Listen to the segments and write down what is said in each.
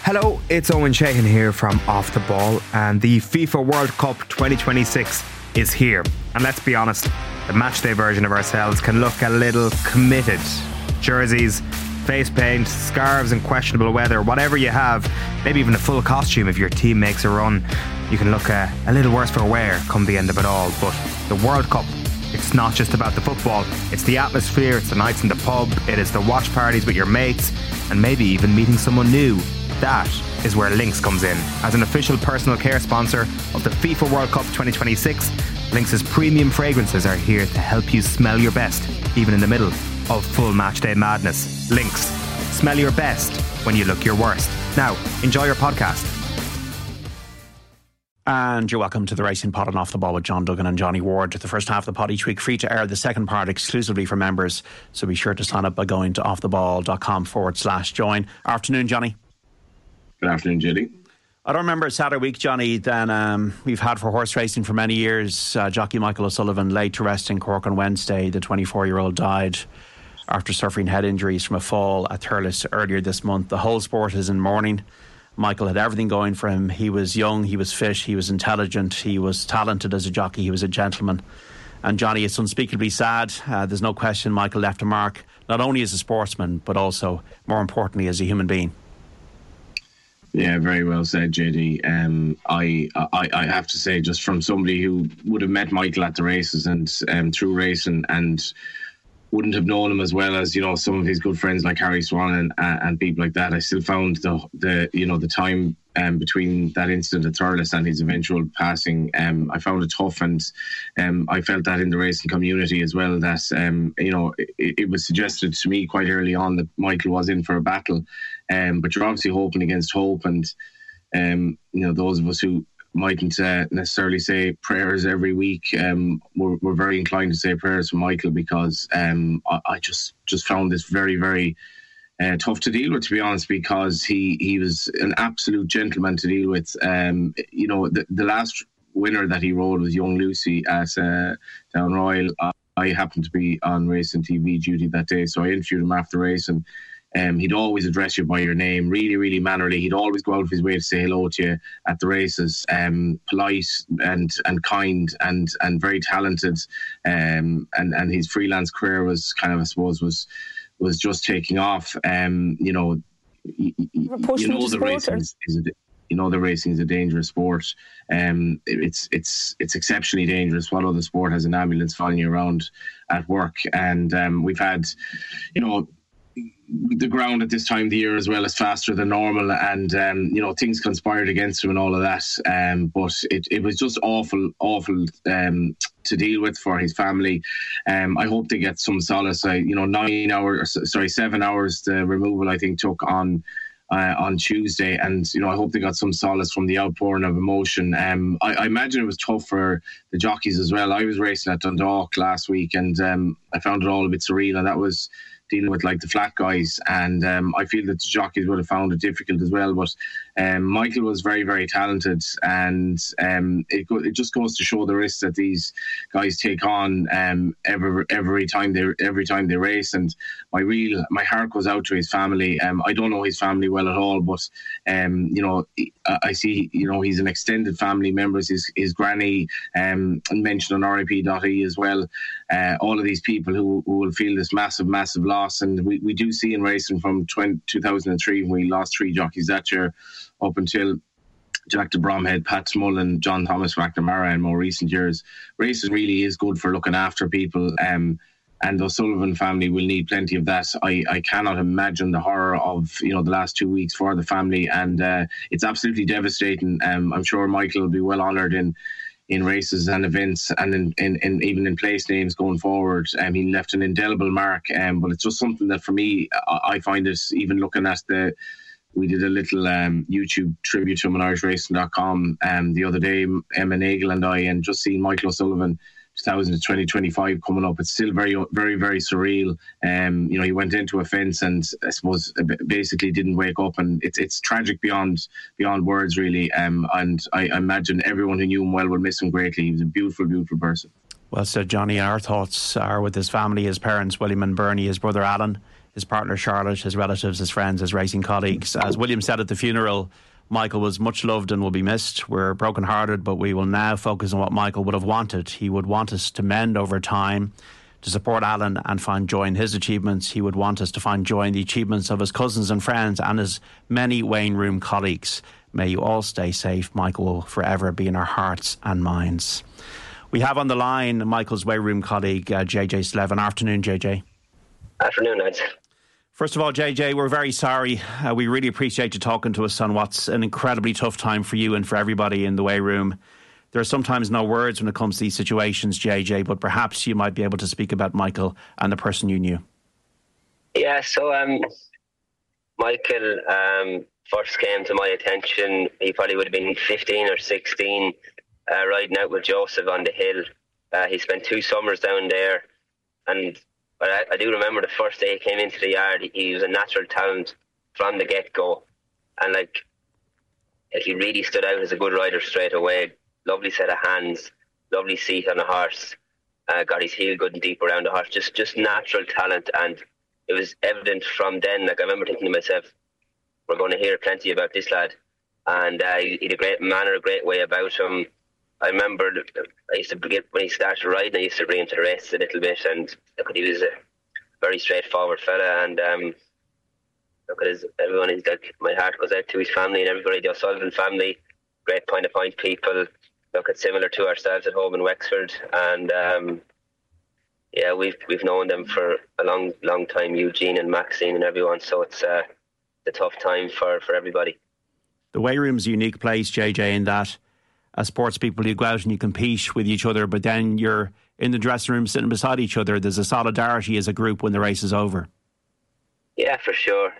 Hello, it's Owen Sheehan here from Off the Ball, and the FIFA World Cup 2026 is here. And let's be honest, the matchday version of ourselves can look a little committed. Jerseys, face paint, scarves and questionable weather, whatever you have, maybe even a full costume if your team makes a run, you can look a little worse for wear come the end of it all. But the World Cup, it's not just about the football, it's the atmosphere, it's the nights in the pub, it is the watch parties with your mates, and maybe even meeting someone new. That is where Lynx comes in. As an official personal care sponsor of the FIFA World Cup 2026, Lynx's premium fragrances are here to help you smell your best, even in the middle of full matchday madness. Lynx, smell your best when you look your worst. Now, enjoy your podcast. And you're welcome to the Racing Pod and Off the Ball with John Duggan and Johnny Ward. The first half of the pod each week free to air, the second part exclusively for members. So be sure to sign up by going to offtheball.com/join. Afternoon, Johnny. Good afternoon, Judy. I don't remember a sadder week, Johnny, than we've had for horse racing for many years. Jockey Michael O'Sullivan laid to rest in Cork on Wednesday. The 24-year-old died after suffering head injuries from a fall at Thurles earlier this month. The whole sport is in mourning. Michael had everything going for him. He was young, he was fit, he was intelligent, he was talented as a jockey, he was a gentleman. And Johnny, it's unspeakably sad. There's no question Michael left a mark, not only as a sportsman, but also, more importantly, as a human being. Yeah, very well said, JD. I have to say, just from somebody who would have met Michael at the races and through racing and wouldn't have known him as well as, you know, some of his good friends like Harry Swan and people like that, I still found the time between that incident at Thurles and his eventual passing, I found it tough, and I felt that in the racing community as well, that it was suggested to me quite early on that Michael was in for a battle, but you're obviously hoping against hope, and those of us who mightn't necessarily say prayers every week, we're very inclined to say prayers for Michael, because I just found this very, very tough to deal with, to be honest, because he was an absolute gentleman to deal with. The last winner that he rode was Young Lucy at Down Royal. I happened to be on racing TV duty that day, so I interviewed him after race, and he'd always address you by your name, really, really mannerly. He'd always go out of his way to say hello to you at the races, polite and kind and very talented. And his freelance career was kind of, I suppose, was just taking off. The racing is a dangerous sport. It's exceptionally dangerous. What other sport has an ambulance following you around at work? And we've had, the ground at this time of the year as well is faster than normal, and things conspired against him and all of that, but it was just awful to deal with for his family. I hope they get some solace. 7 hours the removal I think took on Tuesday, and I hope they got some solace from the outpouring of emotion. I imagine it was tough for the jockeys as well. I was racing at Dundalk last week, and I found it all a bit surreal, and that was dealing with like the flat guys, and I feel that the jockeys would have found it difficult as well, but Michael was very, very talented, and it just goes to show the risk that these guys take on every time they race. And my heart goes out to his family. I don't know his family well at all, but I see he's an extended family members, his granny, and mentioned on RIP.ie as well, all of these people who will feel this massive loss. And we do see in racing from 2003 when we lost 3 jockeys that year, up until Jack de Bromhead, Pat Smullen, John Thomas McNamara in more recent years. Racing really is good for looking after people, and the O'Sullivan family will need plenty of that. I cannot imagine the horror of the last 2 weeks for the family, and it's absolutely devastating. I'm sure Michael will be well honoured in races and events, and in even in place names going forward. He left an indelible mark, but it's just something that for me, I find it, even looking at we did a little YouTube tribute to him on IrishRacing.com the other day, Emma Nagel and I, and just seeing Michael O'Sullivan 2020-25 coming up, it's still very, very, very surreal. He went into a fence and I suppose basically didn't wake up, and it's tragic beyond words, really. And I imagine everyone who knew him well will miss him greatly. He was a beautiful, beautiful person. Well said, Johnny. Our thoughts are with his family, his parents, William and Bernie, his brother Alan, his partner Charlotte, his relatives, his friends, his racing colleagues. As William said at the funeral, Michael was much loved and will be missed. We're brokenhearted, but we will now focus on what Michael would have wanted. He would want us to mend over time, to support Alan and find joy in his achievements. He would want us to find joy in the achievements of his cousins and friends and his many Wayne Room colleagues. May you all stay safe. Michael will forever be in our hearts and minds. We have on the line Michael's Wayne Room colleague, JJ Slevin. Afternoon, JJ. Afternoon, lads. First of all, JJ, we're very sorry. We really appreciate you talking to us on what's an incredibly tough time for you and for everybody in the Way Room. There are sometimes no words when it comes to these situations, JJ, but perhaps you might be able to speak about Michael and the person you knew. Yeah, so Michael first came to my attention. He probably would have been 15 or 16, riding out with Joseph on the hill. He spent 2 summers down there, and I do remember the first day he came into the yard. He was a natural talent from the get-go, and he really stood out as a good rider straight away. Lovely set of hands, lovely seat on a horse, got his heel good and deep around the horse, just natural talent. And it was evident from then. I remember thinking to myself, we're going to hear plenty about this lad. And he had a great manner, a great way about him. I remember I used to when he started riding, I used to bring him to the races a little bit, and he was a very straightforward fella. And my heart goes out to his family and everybody, the O'Sullivan family, great point-to-point people. Similar to ourselves at home in Wexford, and we've known them for a long time, Eugene and Maxine and everyone. So it's a tough time for everybody. The Way Room's a unique place, JJ, in that as sports people you go out and you compete with each other, but then you're in the dressing room sitting beside each other. There's a solidarity as a group when the race is over. Yeah, for sure.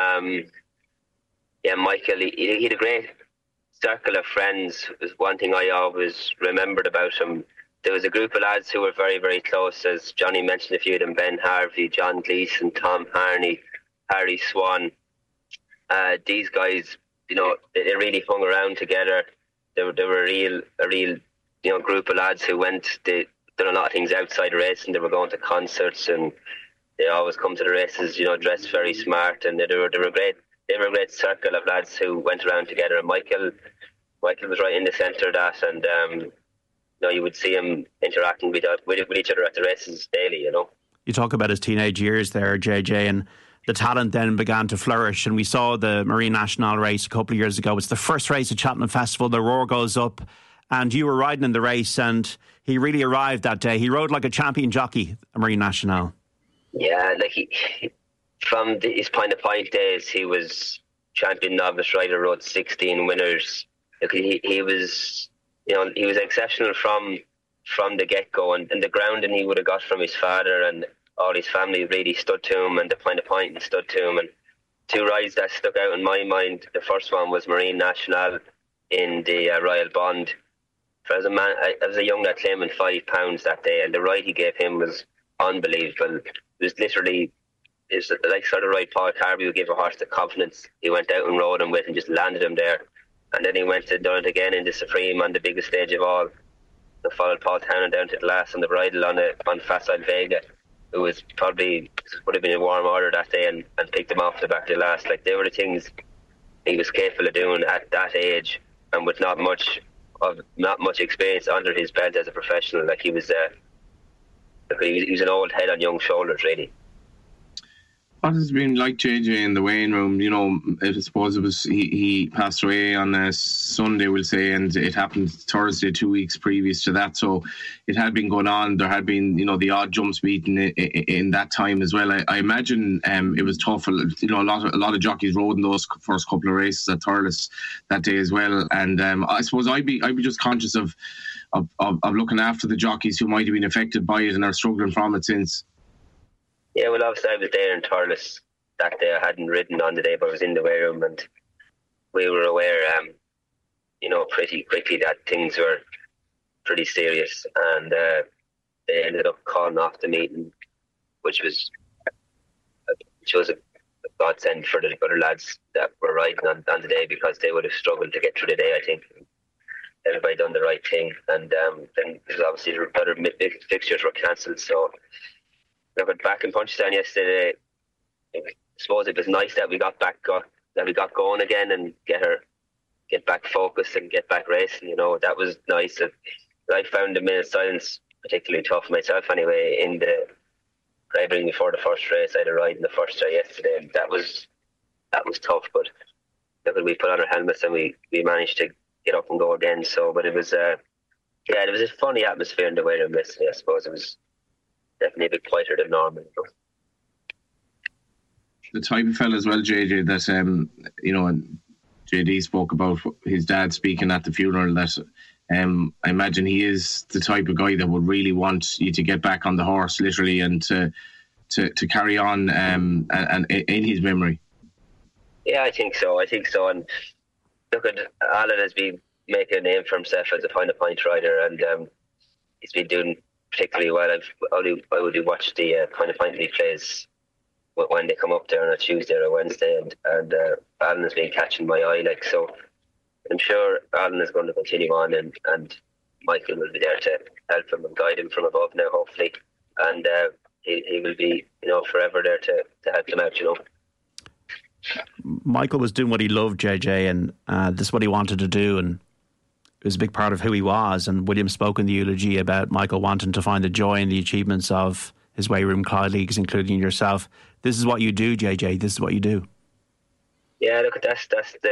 Michael, he had a great circle of friends. Was one thing I always remembered about him. There was a group of lads who were very, very close, as Johnny mentioned a few of them: Ben Harvey, John Gleeson, Tom Harney, Harry Swan. These guys, they really hung around together. They were a real group of lads who they done a lot of things outside the race, and they were going to concerts, and they always come to the races, dressed very smart, and they were great. They were a great circle of lads who went around together. And Michael was right in the centre of that, and you would see him interacting with each other at the races daily. You talk about his teenage years there, JJ, and the talent then began to flourish. And we saw the Marine National race a couple of years ago. It's the first race at Cheltenham Festival. The roar goes up, and you were riding in the race, and he really arrived that day. He rode like a champion jockey at Marine National. Yeah, from his point-to-point days, he was champion novice rider, rode 16 winners. He was exceptional from the get-go, and the grounding he would have got from his father and all his family really stood to him, and the point-to-point stood to him. And 2 rides that stuck out in my mind. The first one was Marine National in the Royal Bond. As a young lad claiming £5 that day, and the ride he gave him was unbelievable. It was literally... It's like sort of ride Paul Carby would give a horse the confidence. He went out and rode him with and just landed him there. And then he went and done it again in the Supreme on the biggest stage of all. And followed Paul Townend down to the last on the bridle on Facile Vega, who would have been in warm order that day, and picked him off the back of the last. They were the things he was capable of doing at that age, and with not much experience under his belt as a professional. He was an old head on young shoulders, really. What has it been like, JJ, in the Wayne Room? I suppose it was he passed away on a Sunday, we'll say, and it happened Thursday, 2 weeks previous to that. So it had been going on. There had been, the odd jumps meeting in that time as well. I imagine it was tough. A lot of jockeys rode in those first couple of races at Thurles that day as well. And I suppose I'd be just conscious of looking after the jockeys who might have been affected by it and are struggling from it since. Yeah, well, obviously I was there in Thurles that day. I hadn't ridden on the day, but I was in the Way Room, and we were aware, pretty quickly that things were pretty serious, and they ended up calling off the meeting, which was a godsend for the other lads that were riding on the day, because they would have struggled to get through the day, I think. Everybody done the right thing, and then obviously the other fixtures were cancelled, so looking back in Punchestown yesterday, I suppose it was nice that we got going again and get back focused and get back racing. You know, that was nice. I found the minute silence particularly tough myself anyway. In the driving before the first race, I had a ride in the first day yesterday, and that was tough. But we put on our helmets and we managed to get up and go again. So, but it was it was a funny atmosphere in the way of yesterday. I suppose it was definitely a bit quieter than normal. You know? The type of fella as well, JJ, that you know, and JD spoke about his dad speaking at the funeral, that I imagine he is the type of guy that would really want you to get back on the horse, literally, and to carry on and in his memory. Yeah, I think so. And look, at Alan has been making a name for himself as a point rider, and he's been doing particularly well. I would watch the point replays when they come up there on a Tuesday or a Wednesday, and Alan has been catching my eye, like, so I'm sure Alan is going to continue on, and Michael will be there to help him and guide him from above now, hopefully, and he will be, you know, forever there to help him out, you know. Michael was doing what he loved, JJ, and this is what he wanted to do, and it was a big part of who he was. And William spoke in the eulogy about Michael wanting to find the joy in the achievements of his Wayroom Clyde Leagues, including yourself. This is what you do, JJ. This is what you do. Yeah, look, that's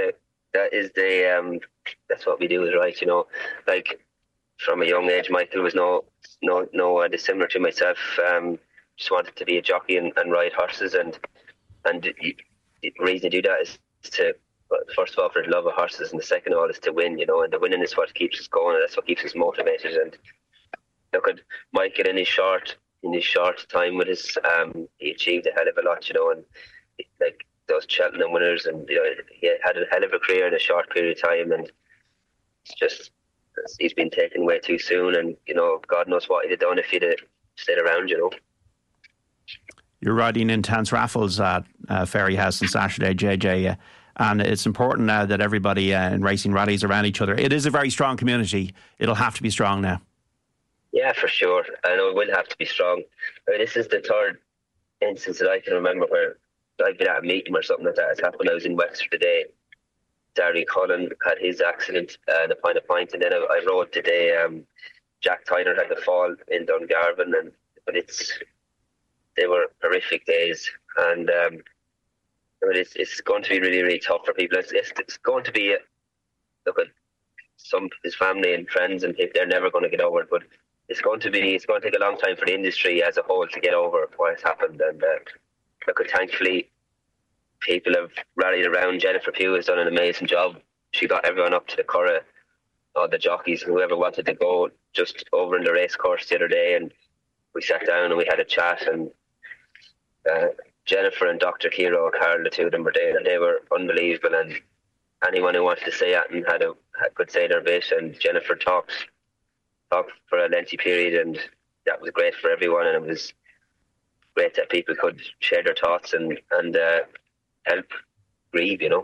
what we do is right, you know. Like, from a young age, Michael was no dissimilar to myself. Just wanted to be a jockey and ride horses, and the reason to do that is to, first of all, for the love of horses, and the second of all is to win, you know, and the winning is what keeps us going, and that's what keeps us motivated. And look at Michael in his short time with his he achieved a hell of a lot, you know, and like those Cheltenham winners, and you know, he had a hell of a career in a short period of time, and it's just, he's been taken way too soon, and you know, God knows what he'd have done if he'd have stayed around, you know. You're riding intense raffles at Fairyhouse on Saturday, JJ, and it's important now that everybody in racing rallies around each other. It is a very strong community. It'll have to be strong now. Yeah, for sure. I know it will have to be strong. I mean, this is the third instance that I can remember where I've been at a meeting or something like that has happened. I was in Wexford today. Darry Cullen had his accident and a point, and then I rode today. Jack Tyner had the fall in Dungarvan, but they were horrific days, and I mean, it's going to be really, really tough for people. It's going to be, look at his family and friends and people, they're never going to get over it, but it's going to take a long time for the industry as a whole to get over what has happened. And look, thankfully, people have rallied around. Jennifer Pugh has done an amazing job. She got everyone up to the Curragh, all the jockeys and whoever wanted to go, just over in the race course the other day, and we sat down and we had a chat, and Jennifer and Dr. Ciara O'Carroll, the two of them were there, and they were unbelievable, and anyone who wanted to say it and could say their bit, and Jennifer talked for a lengthy period, and that was great for everyone, and it was great that people could share their thoughts and help grieve, you know.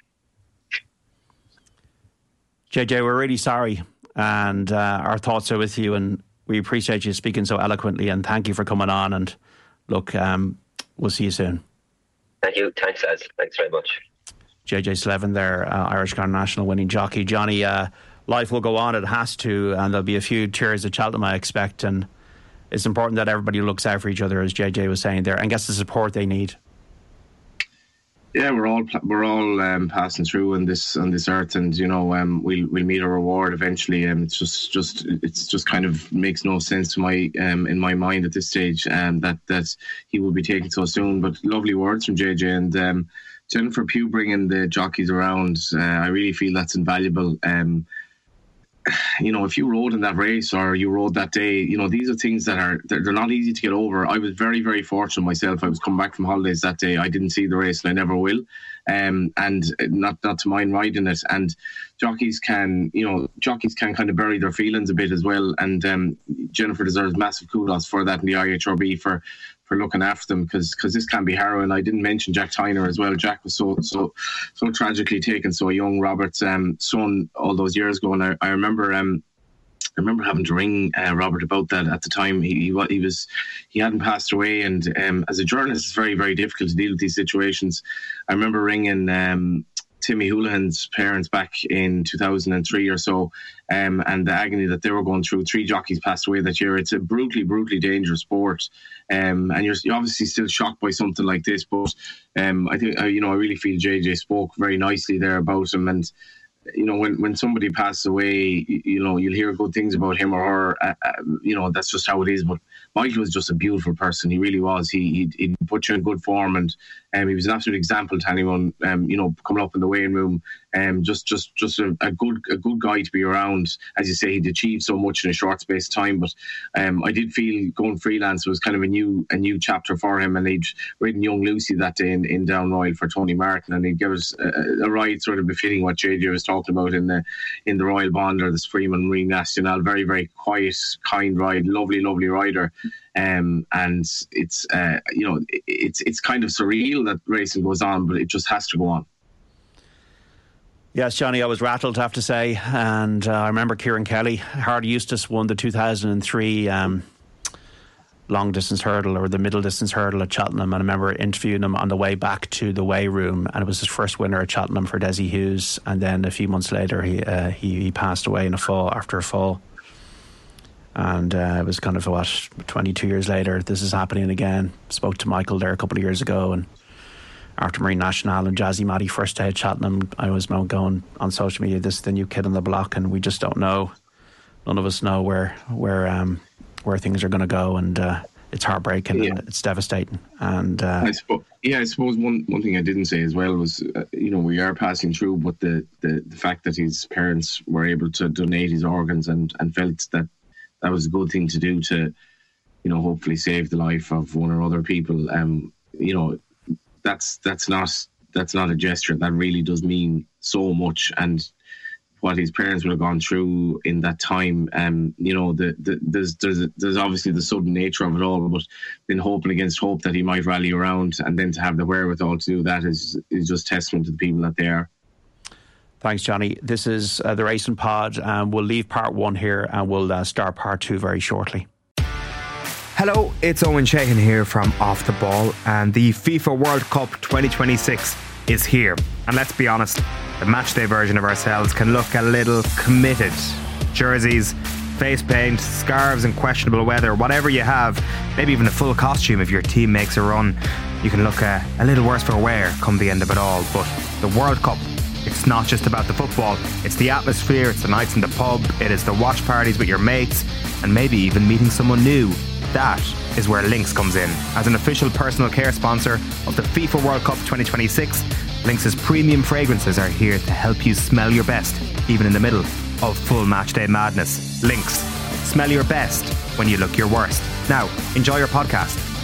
JJ, we're really sorry, and our thoughts are with you, and we appreciate you speaking so eloquently, and thank you for coming on, and look, we'll see you soon. Thank you. Thanks, lads. Thanks very much. JJ Slevin there, Irish Grand National winning jockey. Johnny, life will go on, it has to, and there'll be a few tears at Cheltenham, I expect, and it's important that everybody looks out for each other, as JJ was saying there, and gets the support they need. Yeah, we're all passing through on this earth, and you know, we'll meet a reward eventually. It's just kind of makes no sense to my in my mind at this stage, that he will be taken so soon. But lovely words from JJ, and Jennifer Pugh bringing the jockeys around. I really feel that's invaluable. You know, if you rode in that race or you rode that day, you know, these are things that they're not easy to get over. I was very, very fortunate myself. I was coming back from holidays that day. I didn't see the race, and I never will. And not to mind riding it. And jockeys can kind of bury their feelings a bit as well. And Jennifer deserves massive kudos for that, and the IHRB for looking after them, because this can be harrowing. I didn't mention Jack Tyner as well. Jack was so tragically taken so young. Robert's son all those years ago, and I remember remember having to ring Robert about that at the time. He hadn't passed away, and as a journalist, it's very, very difficult to deal with these situations. I remember ringing Timmy Houlihan's parents back in 2003 or so, and the agony that they were going through. 3 jockeys passed away that year. It's a brutally dangerous sport, and you're obviously still shocked by something like this. But I think I really feel JJ spoke very nicely there about him. And when somebody passes away, you'll hear good things about him or her. That's just how it is. But Michael was just a beautiful person. He really was. He put you in good form, and he was an absolute example to anyone. Coming up in the weighing room, just a good guy to be around. As you say, he'd achieved so much in a short space of time. But I did feel going freelance was kind of a new chapter for him. And he'd ridden Young Lucy that day in Down Royal for Tony Martin, and he'd give us a ride sort of befitting what JJ was talking about in the Royal Bond or the Freeman Marine National. Very, very quiet, kind ride, lovely rider. And it's it's kind of surreal that racing goes on, but it just has to go on. Yes, Johnny, I was rattled, I have to say. And I remember Kieran Kelly, Hardy Eustace, won the 2003 long distance hurdle or the middle distance hurdle at Cheltenham, and I remember interviewing him on the way back to the weigh room, and it was his first winner at Cheltenham for Desi Hughes. And then a few months later he passed away after a fall. And it was kind of 22 years later this is happening again. Spoke to Michael there a couple of years ago, and after Marine National and Jazzy Matty first day at Cheltenham, I was going on social media, this is the new kid on the block, and we just don't know. None of us know where things are going to go, and it's heartbreaking and it's devastating. And I suppose one thing I didn't say as well was we are passing through, but the fact that his parents were able to donate his organs and felt that was a good thing to do to hopefully save the life of one or other people. That's not a gesture that really does mean so much. And what his parents would have gone through in that time, there's obviously the sudden nature of it all, but then hoping against hope that he might rally around, and then to have the wherewithal to do that is just testament to the people that they are. Thanks, Johnny. This is the Racing Pod, and we'll leave part 1 here and we'll start part 2 very shortly. Hello, it's Owen Sheehan here from Off the Ball, and the FIFA World Cup 2026 is here. And let's be honest, the matchday version of ourselves can look a little committed. Jerseys, face paint, scarves and questionable weather, whatever you have, maybe even a full costume if your team makes a run, you can look a little worse for wear come the end of it all. But the World Cup, it's not just about the football, it's the atmosphere, it's the nights in the pub, it is the watch parties with your mates, and maybe even meeting someone new. That is where Lynx comes in. As an official personal care sponsor of the FIFA World Cup 2026, Lynx's premium fragrances are here to help you smell your best, even in the middle of full matchday madness. Lynx, smell your best when you look your worst. Now, enjoy your podcast.